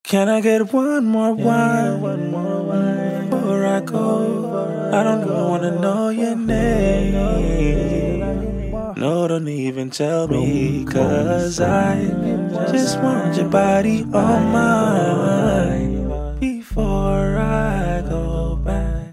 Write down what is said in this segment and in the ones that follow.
Can I get one more wine before I go? I don't even wanna know your name. No, don't even tell me, 'cause I just want your body on mine before I go back.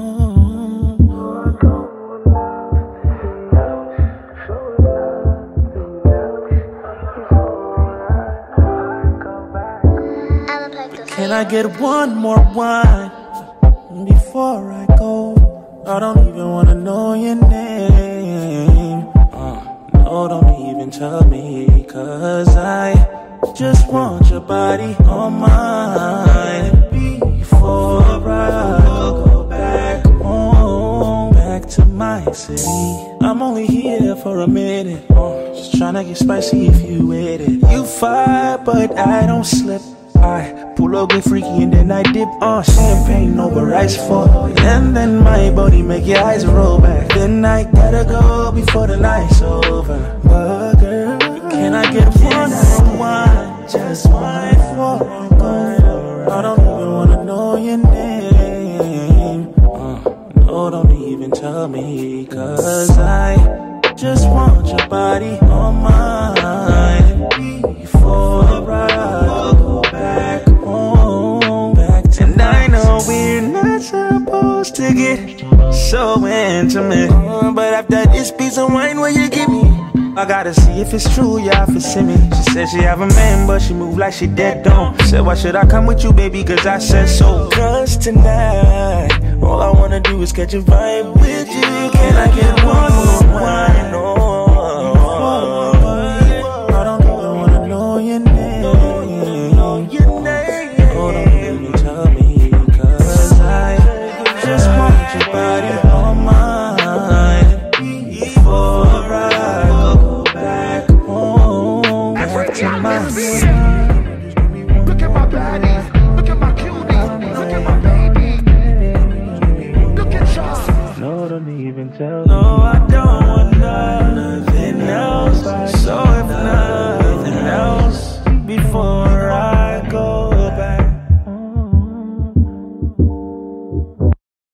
Can I get one more wine before I go? I don't even wanna know your name. No, don't even tell me, 'cause I just want your body on mine before I go back home, back to my city. I'm only here for a minute, just tryna get spicy if you with it. You fight, but I don't slip. I pull up, get freaky, and then I dip on champagne over ice fall. And then my body make your eyes roll back. Then I gotta go before the night's over. But girl, can I get one more wine? Just one before I go. I don't even wanna know your name. No, don't even tell me, 'cause I just want your body on mine before I go back home, back to. And I know we're not supposed to get so intimate, but after this piece of wine, will you give me? I gotta see if it's true, yeah, if it's in me. She said she have a man, but she move like she dead don't. Said, why should I come with you, baby, 'cause I said so. 'Cause tonight, all I wanna do is catch a vibe with you. Can I get one more wine? Oh,